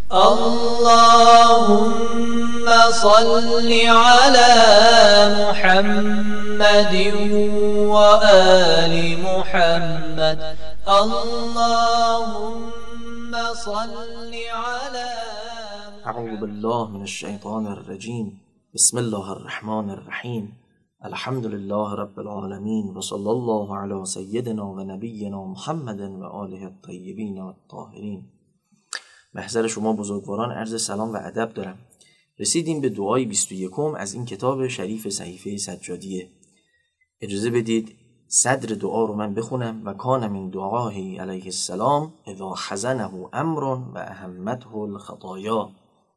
اللهم صل على محمد وآل محمد. اللهم صل على اعوذ بالله من الشیطان الرجیم. بسم الله الرحمن الرحیم. الحمد لله رب العالمین و صلی الله علی سیدنا و نبینا محمد و آله الطیبین و الطاهرین. محضر شما بزرگواران عرض سلام و ادب دارم. رسیدیم به دعای 21 از این کتاب شریف صحیفه سجادیه. اجازه بدید صدر دعا رو من بخونم. و کان من دعاه علیه السلام اذا حزنه امر و اهمته الخطایا.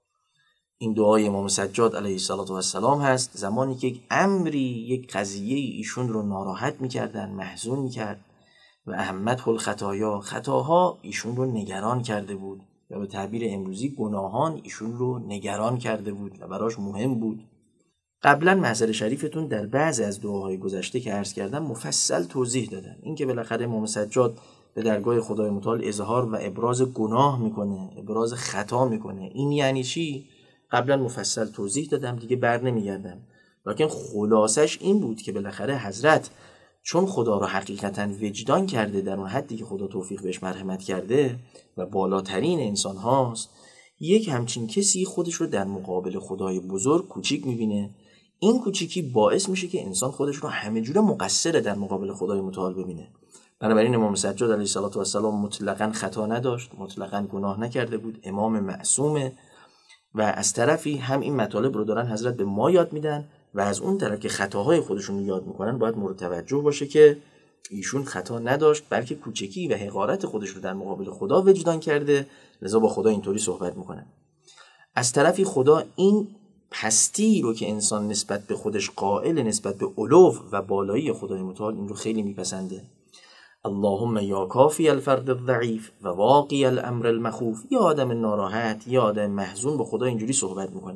این دعای امام سجاد علیه السلام هست زمانی که یک امری، یک قضیه ایشون رو ناراحت میکردن، محزون میکرد. و اهمته الخطایا، خطاها ایشون رو نگران کرده بود، یا به تعبیر امروزی گناهان ایشون رو نگران کرده بود و براش مهم بود. قبلا محضر شریفتون در بعضی از دعاهای گذشته که عرض کردم مفصل توضیح دادن این که بالاخره امام سجاد به درگاه خدای متعال اظهار و ابراز گناه میکنه، ابراز خطا میکنه. این یعنی چی؟ قبلا مفصل توضیح دادم، دیگه بر نمیگردم. لکن خلاصش این بود که بالاخره حضرت چون خدا رو حقیقتا وجدان کرده در اون حدی که خدا توفیق بهش مرحمت کرده و بالاترین انسان هاست، یک همچین کسی خودش رو در مقابل خدای بزرگ کوچیک میبینه. این کوچیکی باعث میشه که انسان خودش رو همه جوره مقصر در مقابل خدای متعال ببینه. بنابراین امام سجاد علیه السلام مطلقاً خطا نداشت، مطلقاً گناه نکرده بود، امام معصومه. و از طرفی هم این مطالب رو دارن حضرت به ما یاد میدن و از اون طرف که خطاهای خودشون رو یاد میکنن باید مورد توجه باشه که ایشون خطا نداشت، بلکه کوچکی و حقارت خودش رو در مقابل خدا وجدان کرده، لذا با خدا اینطوری صحبت میکنن. از طرفی خدا این پستی رو که انسان نسبت به خودش قائل، نسبت به علو و بالایی خدای متعال، این رو خیلی میپسنده. اللهم یا کافی الفرد الضعیف و واقی الامر المخوف. یا آدم ناراحت، یا آدم محزون با خدا اینجوری صحبت میکنه.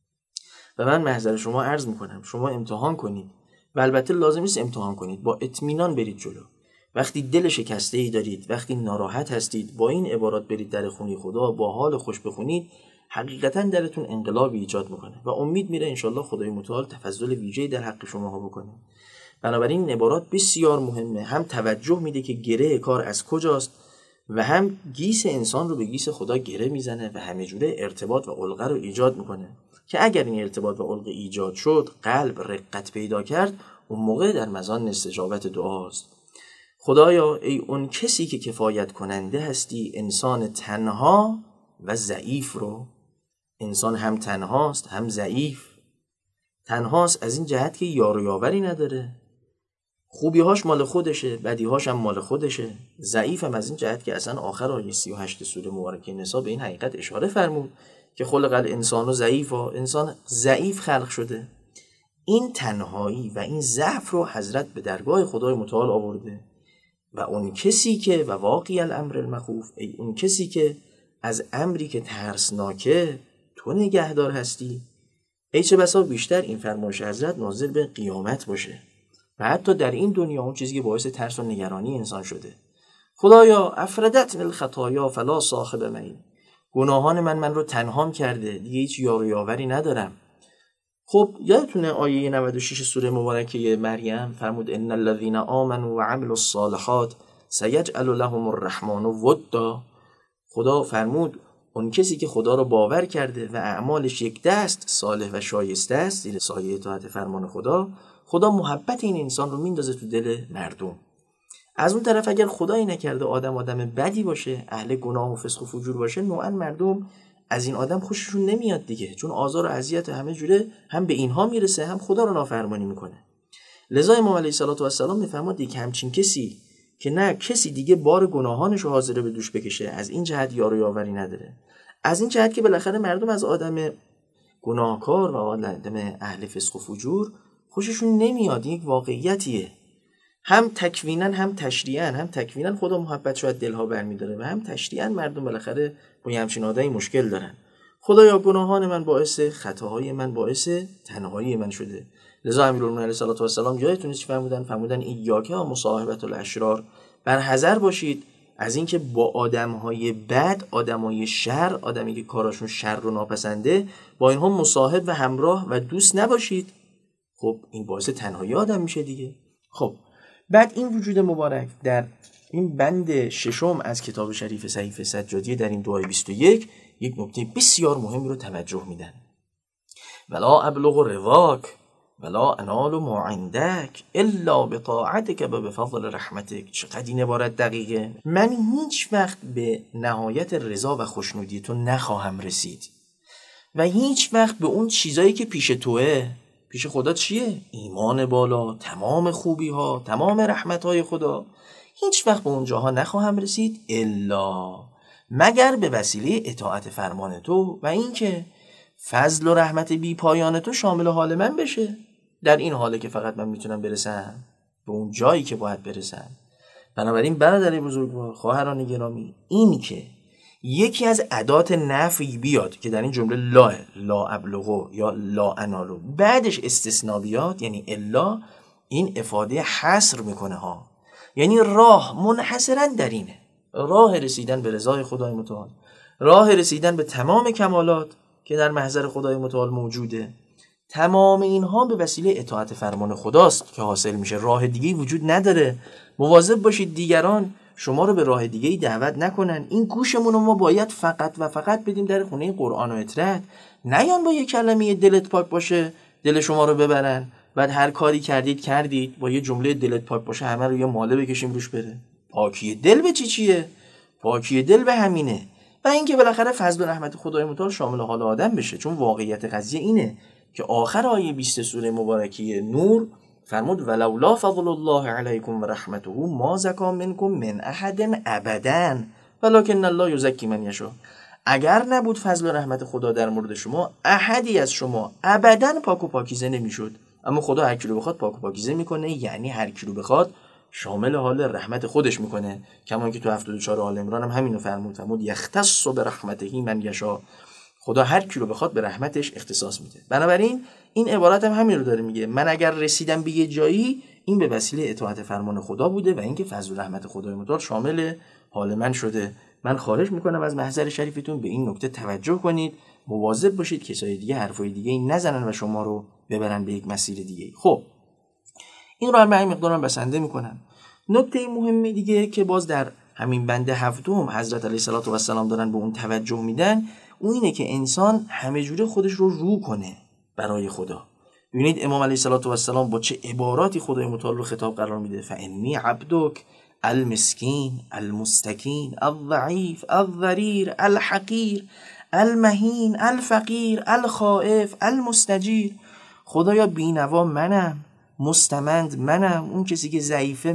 و من محضر شما عرض میکنم شما امتحان کنید، و البته لازم نیست امتحان کنید، با اطمینان برید جلو. وقتی دل شکسته ای دارید، وقتی ناراحت هستید، با این عبارات برید در خونه خدا، با حال خوش بخونید، حقیقتا درتون انقلابی ایجاد میکنه و امید میره انشالله خدای متعال تفضل ویژه‌ای در حق شماها بکنه. بنابراین این عبارات بسیار مهمه، هم توجه میده که گره کار از کجاست و هم گیس انسان رو به گیس خدا گره میزنه و همه جوره ارتباط و علقه رو ایجاد میکنه که اگر این ارتباط و علقه ایجاد شد، قلب رقت پیدا کرد، اون موقع در مزان استجابت دعاست. خدایا ای اون کسی که کفایت کننده هستی انسان تنها و ضعیف رو. انسان هم تنهاست هم ضعیف. تنهاست از این جهت که یار و یاوری نداره، خوبی‌هاش مال خودشه، بدی‌هاش هم مال خودشه. ضعیف هم از این جهت که اصلا آخر آیه 38 سوره مبارکه نساء به این حقیقت اشاره فرمود که خلق الانسان ضعیفا، انسان ضعیف خلق شده. این تنهایی و این ضعف رو حضرت به درگاه خدای متعال آورده و اون کسی که و واقعی الامر المخوف، ای اون کسی که از امری که ترسناکه تو نگهدار هستی. ای چه بسا بیشتر این فرمایش حضرت ناظر به قیامت باشه و حتی در این دنیا اون چیزی که باعث ترس و نگرانی انسان شده. خدایا افردت من الخطایا فلا صاحب معین. گناهان من رو تنهام کرده، دیگه هیچ یار و یاوری ندارم. خب یادتونه آیه 96 سوره مبارکه مریم فرمود ان الذين آمنوا وعملوا الصالحات سيجعل لهم الرحمن ودا. خدا فرمود اون کسی که خدا رو باور کرده و اعمالش یک دست صالح و شایسته است زیر سایه اطاعت فرمان خدا، خدا محبت این انسان رو میندازه تو دل مردم. از اون طرف اگر خدایی نکرده آدم بدی باشه، اهل گناه و فسق و فجور باشه، نوعا مردم از این آدم خوششون نمیاد دیگه، چون آزار و اذیت همه جوره هم به اینها میرسه، هم خدا رو نافرمانی میکنه. لذا امام علیه السلام میفرماد یک همچین کسی که نه کسی دیگه بار گناهانش رو حاضره به دوش بکشه، از این جهت یار و یاوری نداره، از این جهت که بالاخره مردم از آدم گناهکار و آدم اهل فسق و فجور خوششون نمیاد. یک واقعیتیه، هم تکویناً هم تشریعاً. هم تکویناً خدا محبت شاید دلها برمی‌داره و هم تشریعاً مردم بالاخره با همچین آدمی مشکل دارن. خدایا گناهان من باعث خطاهای من باعث تنهایی من شده. لذا امیرالمومنین علیه السلام یادتونه چی فرمودن؟ فرمودن ایاک و مصاحبة الاشرار، بر حذر باشید از اینکه با آدم‌های بد، آدم‌های شر، آدمی که کاراشون شر رو ناپسنده، با اینها مصاحب و همراه و دوست نباشید. خب این باعث تنهایی آدم میشه دیگه. خب بعد این وجود مبارک در این بند ششم از کتاب شریف صحیفه سجادیه در این دعای 21 یک نکته بسیار مهمی رو توجه میدن. ولا ابلغ رضاک ولا انال ما عندک الا بطاعتک و بفضل رحمتک. چقدر این عبارت دقیقه. من هیچ وقت به نهایت رضا و خوشنودی تو نخواهم رسید و هیچ وقت به اون چیزایی که پیش توه. پیش خدا چیه؟ ایمان بالا، تمام خوبی ها، تمام رحمت های خدا. هیچ وقت به اون جاها نخواهم رسید الا مگر به وسیله اطاعت فرمان تو و اینکه فضل و رحمت بی پایان تو شامل حال من بشه. در این حاله که فقط من میتونم برسم به اون جایی که باید برسم. بنابراین برادر بزرگوار، خواهران گرامی، این که یکی از ادات نفی بیاد که در این جمله لا ابلغو یا لا انالو بعدش استثناء بیاد، یعنی الا، این افاده حصر میکنه ها. یعنی راه منحصرا در اینه، راه رسیدن به رضای خدای متعال، راه رسیدن به تمام کمالات که در محضر خدای متعال موجوده. تمام اینها به وسیله اطاعت فرمان خداست که حاصل میشه. راه دیگه‌ای وجود نداره. مواظب باشید دیگران شما رو به راه دیگه‌ای دعوت نکنن. این گوشمون رو ما باید فقط و فقط بدیم در خونه قرآن و اطرت. نیان با یه کلمه دلت پاک باشه دل شما رو ببرن، بعد هر کاری کردید با یه جمله دلت پاک باشه همه رو یه ماله بکشیم روش بره. پاکی دل به چیه؟ پاکی دل به همینه. و اینکه بالاخره فضل و رحمت خدای متعال شامل حال آدم بشه. چون واقعیت قضیه اینه که آخر آیه 20 سوره مبارکه نور فرمود ولولا فضل الله علیکم و رحمته ما زکا منکم من احد ابدا ولکن الله یزکی من یشاء. اگر نبود فضل و رحمت خدا در مورد شما، احدی از شما ابدا پاک و پاکیزه نمیشد. اما خدا هر کی رو بخواد پاک و پاکیزه میکنه، یعنی هر کی رو بخواد شامل حال رحمت خودش میکنه. کما که تو 74 آل عمران هم همینو فرمود یختص برحمته من یشاء. خدا هر کی رو بخواد به رحمتش اختصاص میده. بنابراین این عبارت هم همین رو داره میگه. من اگر رسیدم به یه جایی، این به وسیله اطاعت فرمان خدا بوده و اینکه فضل و رحمت خدای متعال شامل حال من شده. من خواهش میکنم از محضر شریفتون به این نکته توجه کنید. مواظب باشید کسای دیگه حرفای دیگه نزنن و شما رو ببرن به یک مسیر دیگه. خب این رو هم به این مقدارم بسنده میکنم. نکته مهمه دیگه که باز در همین بند هفتم حضرت علیه السلام دارن به اون توجه میدن، اون اینه که انسان همه جوره خودش رو کنه برای خدا. ببینید امام علیه السلام با چه عباراتی خدای متعال رو خطاب قرار میده. فانی عبدک المسکین المستکین الضعیف الضریر الحقیر المهین الفقیر الخائف المستجیر. خدایا بینوا منم، مستمند منم، اون کسی که ضعیفه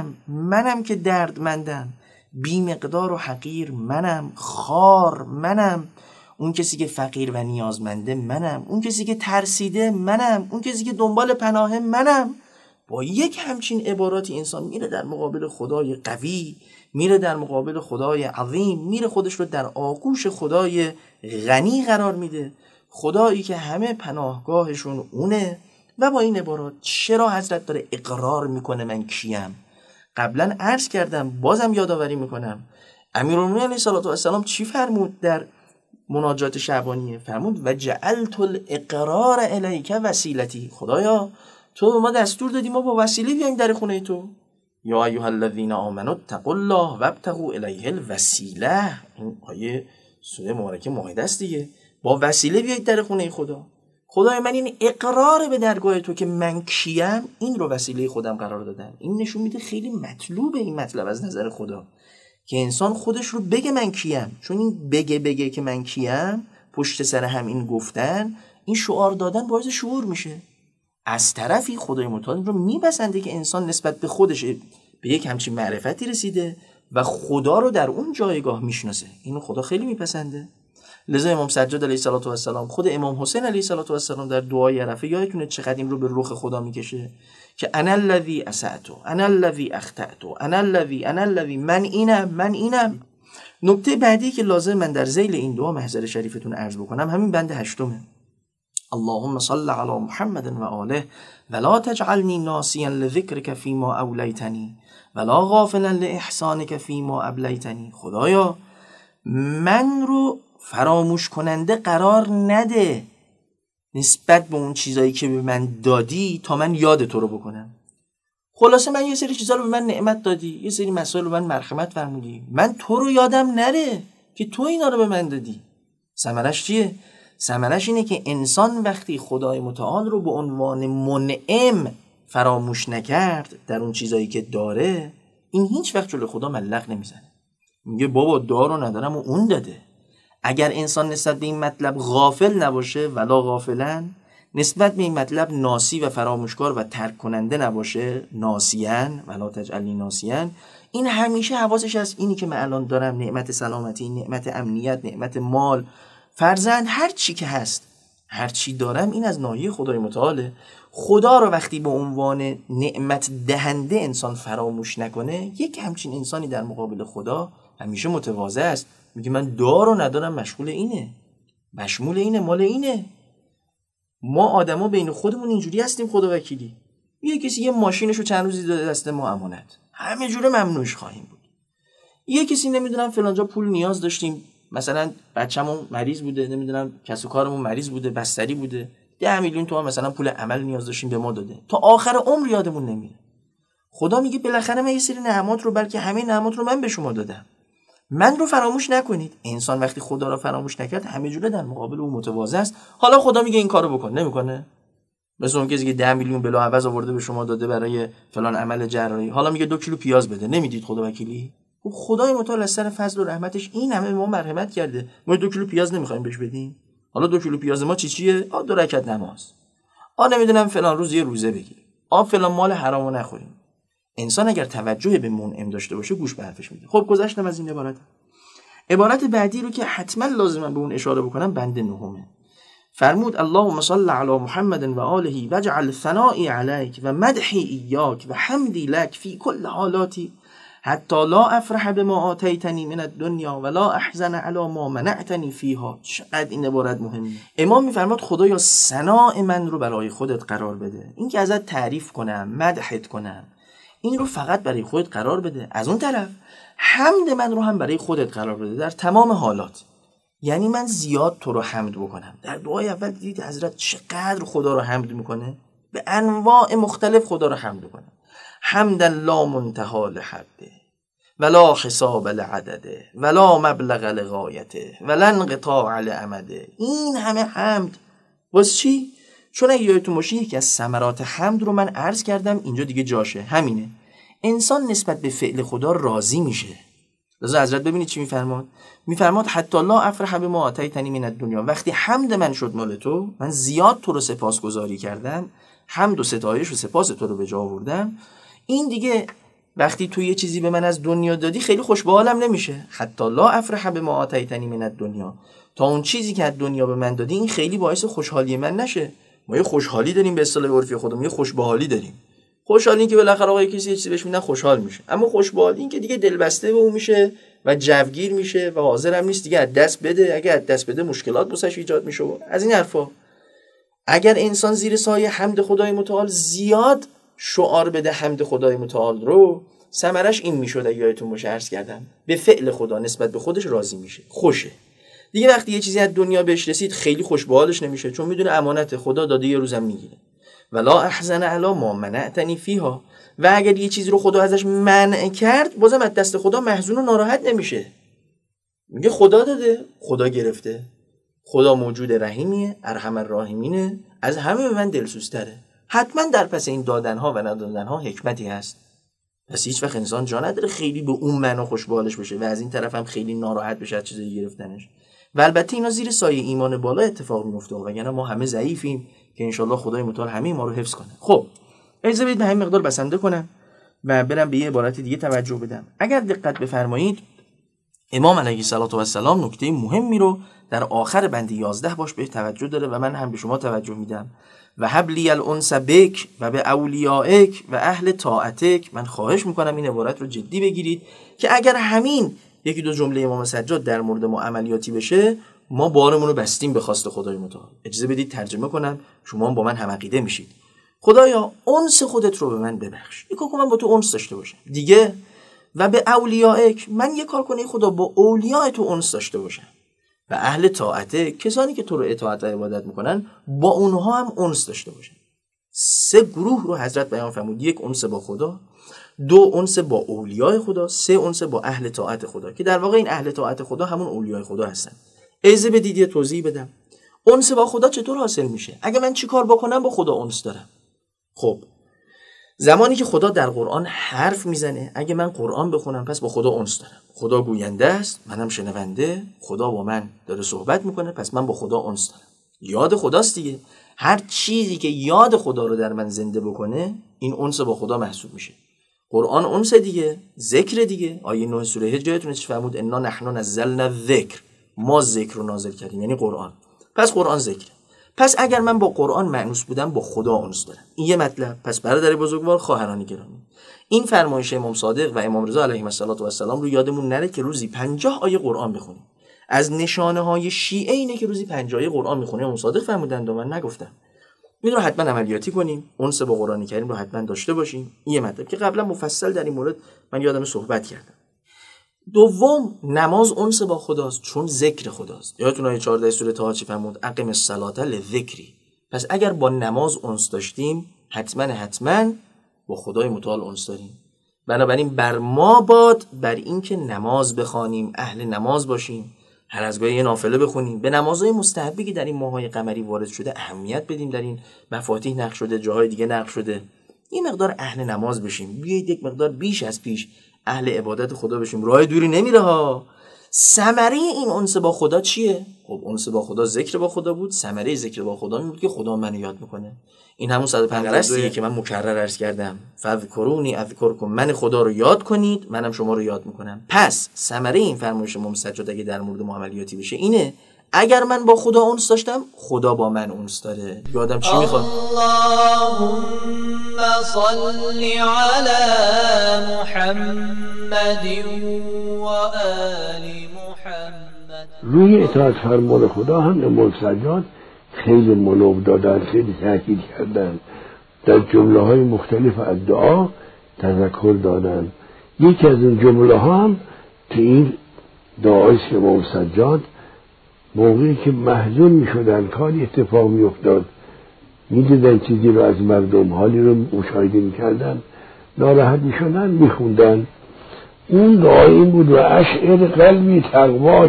منم که دردمندم، بی مقدار و حقیر منم، خار منم، اون کسی که فقیر و نیازمنده منم، اون کسی که ترسیده منم، اون کسی که دنبال پناه منم. با یک همچین عباراتی انسان میره در مقابل خدای قوی، میره در مقابل خدای عظیم، میره خودش رو در آغوش خدای غنی قرار میده، خدایی که همه پناهگاهشون اونه. و با این عبارات چرا حضرت داره اقرار میکنه من کیم؟ قبلا عرض کردم، بازم یادآوری میکنم، امیرالمومنین علیه السلام چی فرمود در مناجات شعبانیه؟ فرمود و جعلت الاقرار الیک وسیلتی. خدایا تو ما دستور دادی ما با وسیله بیایم در خونه تو. یا ایها الذین آمنوا اتقوا الله وابتغوا الیه الوسیله. این آیه سوره مبارکه مائده است دیگه. با وسیله بیایید در خونه خدا. خدای من این اقرار به درگاه تو که من کیم، این رو وسیله خودم قرار دادم. این نشون میده خیلی مطلوبه این مطلب از نظر خدا که انسان خودش رو بگه من کیم. چون این بگه که من کیم، پشت سر هم این گفتن، این شعار دادن باعث شعور میشه. از طرفی خدای متعال رو میپسنده که انسان نسبت به خودش به یک همچین معرفتی رسیده و خدا رو در اون جایگاه میشناسه. اینو خدا خیلی میپسنده. لذا امام سجاد علیه السلام، خود امام حسین علیه السلام در دعای عرفه یادتونه چقدر این رو به رخ خدا میکشه که انا الذی اسأت، انا الذی اخطأت، انا الذی من اینم. نکته بعدی که لازم من در ذیل این دعا محضر شریفتون عرض بکنم همین بند هشتمه. اللهم صل علی محمد و آله ولا تجعلنی ناسیا لذکرک فیما اولیتنی ولا غافلا لاحسانک فیما ابلیتنی. خدایا من رو فراموش کننده قرار نده نسبت به اون چیزایی که به من دادی تا من یاد تو رو بکنم. خلاصه من یه سری چیزا رو به من نعمت دادی، یه سری مسائل رو به من مرحمت فرمودی، من تو رو یادم نره که تو اینا رو به من دادی. ثمرش چیه؟ ثمرش اینه که انسان وقتی خدای متعال رو به عنوان منعم فراموش نکرد در اون چیزایی که داره، این هیچ وقت جلوی خدا ملق نمیزنه، میگه بابا دارو ندارم و اون داده. اگر انسان نسبت به این مطلب غافل نباشه، ولا غافلن، نسبت به این مطلب ناسی و فراموشکار و ترک کننده نباشه، ناسیان ولا تجعلنی ناسیان، این همیشه حواسش از اینی که من الان دارم، نعمت سلامتی، نعمت امنیت، نعمت مال، فرزند، هر چی که هست، هر چی دارم، این از ناحیه خدای متعاله. خدا رو وقتی به عنوان نعمت دهنده انسان فراموش نکنه، یک همچین انسانی در مقابل خدا همیشه متواضع است، میگه من دارو ندارم، مشغول اینه، مشمول اینه، مال اینه. ما آدما بین خودمون اینجوری هستیم، خدا وکیلی. یه کسی یه ماشینشو چند روزی داده دست ما امانت، همه جوره ممنوعش خواهیم بود. یه کسی نمیدونم فلانجا پول نیاز داشتیم، مثلا بچه‌مون مریض بوده، نمیدونم کسب و کارمون مریض بوده، بستری بوده، 10 میلیون تومان مثلا پول عمل نیاز داشتیم، به ما داده، تا آخر عمر یادمون نمیره. خدا میگه بالاخره من یه سری نعمات رو، بلکه همه نعمات رو من به شما دادم، من رو فراموش نکنید. انسان وقتی خدا رو فراموش نکرد، همه جوره در مقابل او متواضع است. حالا خدا میگه این کارو بکن، نمیکنه. مثلا اون کسی که 10 میلیون بلاعوض آورده به شما داده برای فلان عمل جراحی، حالا میگه 2 کیلو پیاز بده، نمیدید خدا وکیلی؟ خدای متعال از سر فضل و رحمتش این همه به ما مرحمت کرده، ما 2 کیلو پیاز نمیخوایم بهش بدیم. حالا 2 کیلو پیاز ما چیه؟ 2 رکعت نماز، نمیدونم فلان روز یه روزه بگیر، فلان مال حرامو نخوریم. انسان اگر توجه به منعم داشته باشه، گوش به حرفش میده. خب گذشتم از این عبارت بعدی رو که حتما لازمه به اون اشاره بکنم، بند 9. فرمود اللهم صل علی محمد و آله واجعل ثنائی علیک و مدحی ایاک و حمدی لک فی کل حالاتی حتی لا افرح بما آتیتنی من الدنیا ولا احزن علی ما منعتنی فیها. چقدر این عبارت مهمه. امام میفرماد خدایا ثناء من رو برای خودت قرار بده، این که ازت تعریف کنم، مدحت کنم، این رو فقط برای خودت قرار بده. از اون طرف حمد من رو هم برای خودت قرار بده در تمام حالات، یعنی من زیاد تو رو حمد بکنم. در دعای اول دیدید حضرت چقدر خدا رو حمد میکنه، به انواع مختلف خدا رو حمد میکنه. حمدا لا منتهی لحده ولا حساب لعدده ولا مبلغ لغایته ولا انقطاع لامده. این همه حمد واسه چی؟ چون اگه یادتون باشه یکی از ثمرات حمد رو من عرض کردم، اینجا دیگه جاشه، همینه، انسان نسبت به فعل خدا راضی میشه. لذا حضرت ببینید چی میفرماد؟ میفرماد حتی لا افرح بما آتیتنی من الدنیا، وقتی حمد من شد مال تو، من زیاد تو رو سپاسگزاری کردم، حمد و ستایش و سپاس تو رو به جا آوردم، این دیگه وقتی تو یه چیزی به من از دنیا دادی خیلی خوش به حالم نمیشه. حتی لا افرح بما آتیتنی من الدنیا، تا اون چیزی که از دنیا به من دادی این خیلی باعث خوشحالی من نشه. ما یه خوشحالی داریم به اصطلاح عرفی خودمون، یه خوشبحالی داریم. خوشحالی این که بالاخره آقا کسی یه چیزی بهش میدن خوشحال میشه، اما خوشبحالی این که دیگه دلبسته به اون میشه و جوگیر میشه و حاضرم نیست دیگه از دست بده، اگه از دست بده مشکلات واسش ایجاد میشه و از این حرفا. اگر انسان زیر سایه حمد خدای متعال زیاد شعار بده حمد خدای متعال رو، ثمرش این میشد، اگه یادتون باشه عرض کردم، به فعل خدا نسبت به خودش راضی میشه، خوشه. دیگه وقتی یه چیزی از دنیا بهش رسید خیلی خوش به حالش نمیشه، چون میدونه امانت خدا داده، یه روزم میگیره. ولا احزن علی ما منعتنی فیها، و اگر یه چیزی رو خدا ازش منع کرد، بازم از دست خدا محزون و ناراحت نمیشه. میگه خدا داده، خدا گرفته، خدا موجود رحیمیه، ارحم الراحمینه، از همه به من دلسوزتره. حتما در پس این دادنها و ندادنها حکمتی هست. پس هیچ وقت انسان جا نداره خیلی به اون معنا خوشبالش بشه و از این طرف هم خیلی ناراحت بشه از چیزی گرفتنش. و البته اینا زیر سایه ایمان بالا اتفاق میفته، وگرنه ما همه ضعیفیم که انشالله خدای متعال همه ما رو حفظ کنه. خب اجازه بدید به همین مقدار بسنده کنم و برم به یه عبارت دیگه توجه بدم. اگر دقت بفرمایید امام علیه السلام نکته مهمی رو در آخر بند 11 باش به توجه داره و من هم به شما توجه میدم. و حبلی الانس بک و به اولیائک و اهل طاعتک. من خواهش میکنم این عبارت رو جدی بگیرید که اگر همین یکی دو جمله امام سجاد در مورد ما عملیاتی بشه، ما بارمون رو بستیم به خواست خدای متعال. اجازه بدید ترجمه کنم، شما هم با من هم عقیده میشید. خدایا انس خودت رو به من ببخش، یک کار کن من با تو انس داشته باشم دیگه. و به اولیائک، من یک کار کنه خدا با اولیاء تو انس داشته باشم. و اهل طاعته، کسانی که تو رو اطاعت و عبادت میکنن، با اونها هم انس داشته باشن. 3 گروه رو حضرت بیان فرمود: 1 انس با خدا، 2 انس با اولیاء خدا، 3 انس با اهل طاعت خدا، که در واقع این اهل طاعت خدا همون اولیاء خدا هستن. اجازه بدید یه توضیح بدم. انس با خدا چطور حاصل میشه؟ اگه من چیکار بکنم با خدا انس دارم؟ خب زمانی که خدا در قرآن حرف میزنه، اگه من قرآن بخونم پس با خدا انس دارم. خدا گوینده است، منم شنونده، خدا با من داره صحبت میکنه، پس من با خدا انس دارم. یاد خداست دیگه. هر چیزی که یاد خدا رو در من زنده بکنه، این انس با خدا محسوب میشه. قرآن انس دیگه، ذکر دیگه. آیه 9 سوره حج جایتون چی فرمود؟ انا نحن نزلنا الذکر، ما ذکر رو نازل کردیم، یعنی قرآن. پس قرآن ذکر. پس اگر من با قرآن مأنوس بودم، با خدا انس دارم. این یه مطلب. پس برادر بزرگوار، خواهران گرامی، این فرمایش امام صادق و امام رضا علیهم السلام رو یادمون نره که روزی 50 آیه قرآن بخونیم. از نشانه های شیعه اینه که روزی 50 آیه قرآن میخونه. امام صادق فرمودند و من نگفتم. این رو حتما عملیاتی کنیم، انس با قرآن کریم رو حتما داشته باشیم. این یه مطلب که قبلا مفصل در این مورد من یادم صحبت کردم. دوم، نماز انس با خداست، چون ذکر خداست. یادتون آیه 14 سوره طه چی فرمود؟ اقیم الصلاة لذکری. پس اگر با نماز انس داشتیم، حتما با خدای متعال انس داریم. بنابراین بر ما باد بر این که نماز بخوانیم، اهل نماز باشیم، هر از گاهی یه نافله بخونیم، به نمازهای مستحبی که در این ماه‌های قمری وارد شده اهمیت بدیم. در این مفاتیح نقش شده، جاهای دیگه نقش شده. این مقدار اهل نماز بشیم، بیایید یک مقدار بیش از پیش اهل عبادت خدا بشیم. راه دوری نمیره ها. ثمره این انس با خدا چیه؟ خب انس با خدا ذکر با خدا بود. ثمره ذکر با خدا این بود که خدا منو یاد میکنه. این همون 150 که من مکرر عرض کردم: فذکرونی اذکرکم، من خدا رو یاد کنید، منم شما رو یاد میکنم. پس ثمره این فرمایش امام سجاد اگه در مورد معاملیاتی بشه اینه: اگر من با خدا انس داشتم، خدا با من انس داره. یادم چی میخواد؟ اللهم صل علی محمد و آل محمد. روی اطاعت فرمان خدا هم امام سجاد خیلی منوب دادن، خیلی تاکید کردن، در جمله های مختلف از دعا تذکر دادن. یکی از این جمله ها هم که این دعای امام سجاد موقعی که محزون می شدن، کاری اتفاق می افتاد، می دیدن چیزی رو از مردم، حالی رو مشاهده می کردن، ناراحت می شدن، می خوندن. اون دعای این بود: و اشعر قلبی تقواک.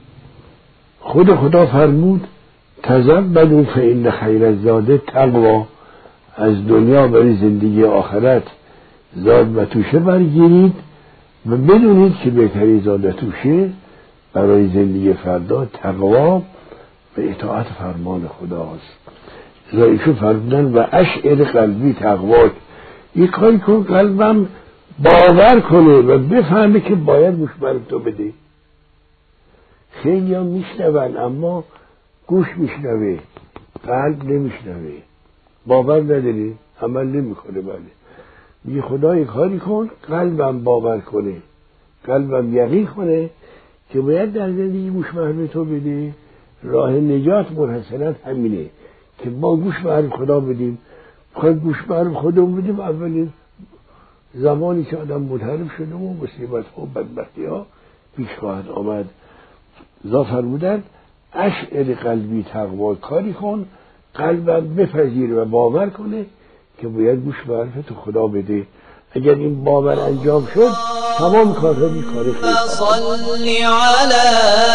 خدا فرمود: تزودوا فإن خیر الزاد تقوا. از دنیا برای زندگی آخرت زاد و توشه برگیرید و بدونید که بهترین زاد و توشه برای زندگی فردا تقوا و اطاعت فرمان خداست. ایشون فرمودن: و اشعر قلبی تقواک. یک کاری کن قلبم باور کنه و بفهمه که باید گوش بر تو بده. خیلی هم میشنون اما گوش میشنوه، قلب نمیشنوه، باور نداری، عمل نمیکنه. بله میگه خدا یک کاری کن قلبم باور کنه، قلبم یقین کنه که باید در زندگی گوش به تو بده. راه نجات منحصرا همینه که ما گوش به خدا بدیم. خواهد گوش به خدا بدیم، اولین زمانی که آدم منحرف شده و مصیبت ها و بدبختی ها پیش خواهد آمد. ذا فرمودن: اشعر قلبی تقوا. کاری کن قلبم بپذیره و باور کنه که باید گوش به حرف تو خدا بده. اگر این باور انجام شد، تمام کارها بیکاره خیلی صل علی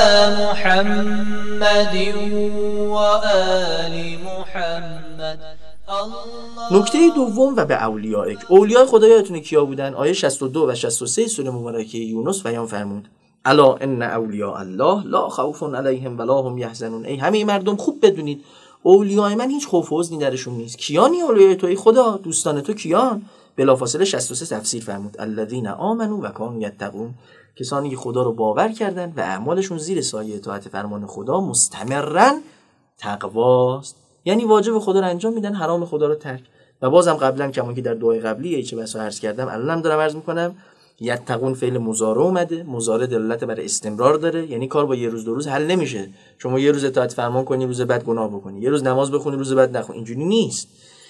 محمد و آل محمد. نکته دوم و به اولیائک. اولیاء خدا یادتونه کیا بودن؟ آیه 62 و 63 سوره مبارکه یونس بیان فرمود: الا ان اولیاء الله لا خوف علیهم ولا هم یحزنون. ای همه مردم خوب بدونید اولیاء من هیچ خوف و حزنی درشون نیست. کیانی اولیاء تو ای خدا؟ دوستان تو کیان؟ بلافاصله 63 تفسیر فرمود: الذین آمنوا و کانوا یتقون. کسانی که خدا رو باور کردند و اعمالشون زیر سایه اطاعت فرمان خدا مستمرا تقواست. یعنی واجب خدا رو انجام میدن، حرام خدا رو ترک. و بازم قبلا کما که در دعای قبلی چه بسا عرض کردم، الانم دارم عرض میکنم یتقون فعل مضارع اومده، مضارع دلالت بر استمرار داره، یعنی کار با یه روز دو روز حل نمیشه. شما یه روز اطاعت فرمان کنی روز بعد گناه بکنی، یه روز نماز بخونی روز بعد نخونی، اینجوری نیست.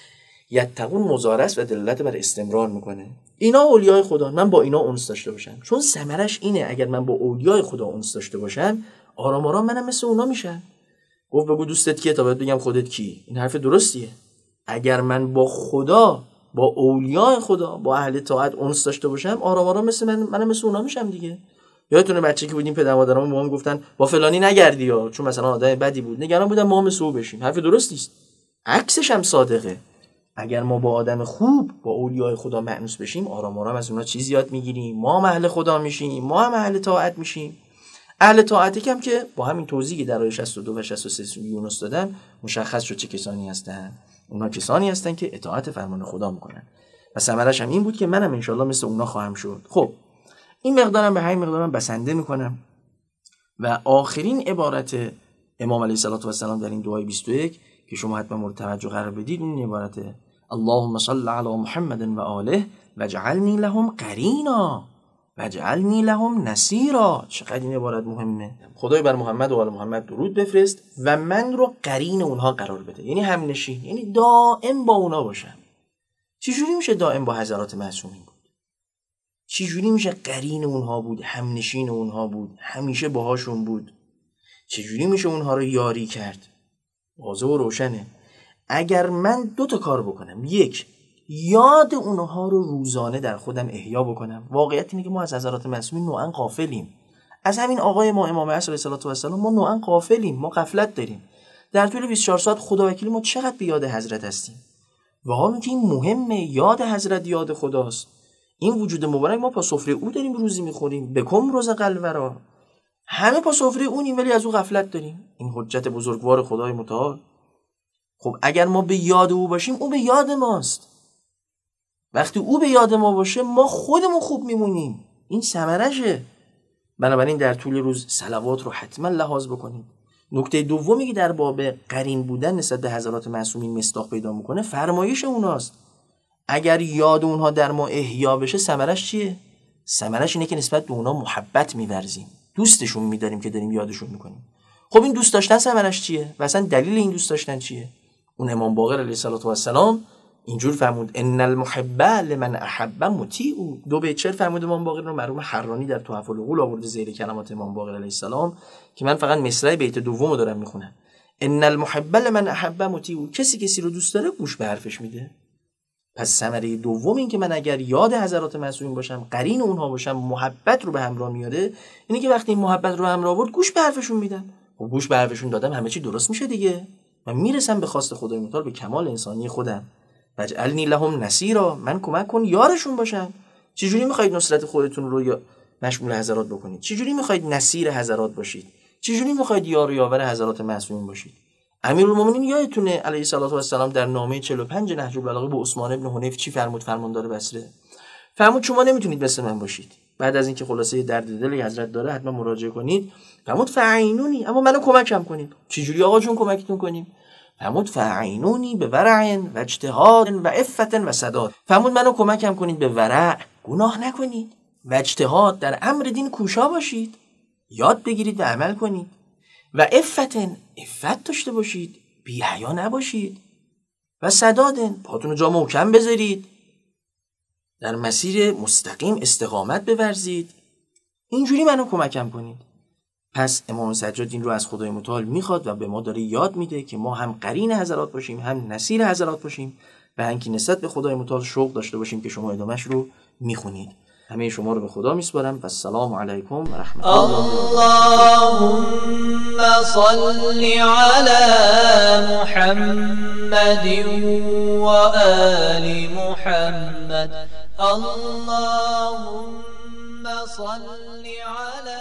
یتقون مضارع است و دلالت بر استمرار میکنه. اینا اولیای خدا، من با اینا انس داشته باشم، چون ثمرش اینه اگر من با اولیای خدا انس داشته باشم آرام آرام منم مثل اونا میشم. گفت بگو دوستت کیه تا بهت بگم خودت کی. این حرف درستیه. اگر من با خدا، با اولیای خدا، با اهل طاعت انس داشته باشم آرام آرام منم مثل اونا میشم دیگه. یادتونه بچگی که بودیم پدر مادرامون ما هم گفتن با فلانی نگردی ها، چون مثلا آدم بدی بود، نگران بودن ما مثل او بشیم. حرف درستی است. عکسش هم صادقه. اگر ما با آدم خوب، با اولیای خدا مأنوس بشیم آرام آرام از اونا چیز یاد میگیریم، ما هم اهل خدا میشیم، ما هم اهل طاعت میشیم. اهل طاعتی هم که با همین توضیحی در آیه 62 و 63 یونس دادم مشخص شد چه کسانی هستن. اونا کسانی هستن که اطاعت فرمان خدا میکنن و ثمرش هم این بود که منم انشالله مثل اونا خواهم شد. خب این مقدارم به همین مقدارم بسنده میکنم و آخرین عبارت امام علیه السلام در این دعای 21 که شما حتما مورد توجه قرار بدید این عبارته: اللهم صل علی محمد و آله واجعلنی لهم قرینا واجعلنی لهم نصیرا. چقدر این عبارت مهمه. خدای بر محمد و آل محمد درود بفرست و من رو قرین اونها قرار بده، یعنی همنشین، یعنی دائم با اونا باشم. چجوری میشه دائم با حضرات معصومین بود؟ چجوری میشه قرین اونها بود، همنشین اونها بود، همیشه باهاشون بود؟ چجوری میشه اونها رو یاری کرد؟ واضح و روشنه. اگر من 2 تا کار بکنم، یک، یاد اونها رو روزانه در خودم احیا بکنم. واقعیت اینه که ما از حضرات معصومین نوعا غافلیم. از همین آقای ما امام عصر علیه السلام ما نوعا غافلیم، ما غفلت داریم. در طول 24 ساعت خداوکیلی ما چقدر به یاد حضرت هستیم. و حالا که این مهمه، یاد حضرت یاد خداست. این وجود مبارک ما پا سفره او داریم روزی میخوریم، بکم رزق الورا، همه پا سفره اونیم ولی از او غفلت داریم. این حجت بزرگوار خدای متعال. خب اگر ما به یاد او باشیم او به یاد ماست. وقتی او به یاد ما باشه ما خودمون خوب میمونیم. این ثمرشه. بنابراین در طول روز صلوات رو حتما لحاظ بکنید. نکته دومی که در باب قرین بودن نسبت به حضرات معصومین مصداق پیدا میکنه فرمایش اوناست. اگر یاد اونها در ما احیا بشه ثمرش چیه؟ ثمرش اینه که نسبت به اونها محبت می‌ورزیم، دوستشون می‌داریم که داریم یادشون می‌کنیم. خب این دوست داشتن ثمرش چیه؟ و اصلا دلیل این دوست داشتن چیه؟ اون امام باقر علیه السلام اینجور فرمود: ان المحب لمن احب مطیع. 2 بیت شعر فرمود امام باقر رو مرحوم حرانی در تحف العقول آورده زیر کلمات امام باقر علیه السلام که من فقط مصرع بیت دومو دارم میخونم. ان المحب لمن احب مطیع. کسی رو دوست داره گوش به حرفش میده. پس ثمره دوم این که من اگر یاد حضرات معصومین باشم، قرین اونها باشم، محبت رو به همراه میاره، اینه که وقتی این محبت رو همراه آورد گوش به حرفشون میدم. و گوش به حرفشون دادم همه چی درست میشه دیگه. من میرسم به خواست خدای متعال، به کمال انسانی خودم. واجعلنی لهم نصیرا، من کمک کن یارشون باشم. چجوری میخواید نصرت خودتون رو مشمول حضرات بکنید؟ چجوری میخواید نصیر حضرات باشید؟ چجوری میخواید یار و یاور حضرات معصومین باشید؟ امیرالمومنین یادتونه علیه السلام در نامه 45 نهج البلاغه به عثمان ابن حنیف چی فرمود؟ فرماندار بصره فرمود شما نمیتونید مثل من باشید. بعد از اینکه خلاصه درد دل حضرت داره حتما مراجعه کنید. فرمود فعینونی، اما منو کمکم کنید. چجوری آقا جون کمکتون کنیم؟ فرمود فعینونی به ورع و اجتهاد و عفت و سداد. فرمود منو کمکم کنید به ورع، گناه نکنید، و اجتهاد، در امر دین کوشا باشید، یاد بگیرید و عمل کنید، و عفت داشته باشید، بی حیا نباشید، و سداد، پاتون رو جا محکم بذارید، در مسیر مستقیم استقامت بورزید. اینجوری منو کمکم کنید. پس امام سجاد این رو از خدای متعال میخواد و به ما داره یاد میده که ما هم قرین حضرات باشیم، هم نصیر حضرات باشیم و هم که نسبت به خدای متعال شوق داشته باشیم که شما ادامهش رو میخونید. همه شما رو به خدا میسپارم و السلام علیکم و رحمت الله. اللهم صل علی محمد و آل محمد. اللهم صل علی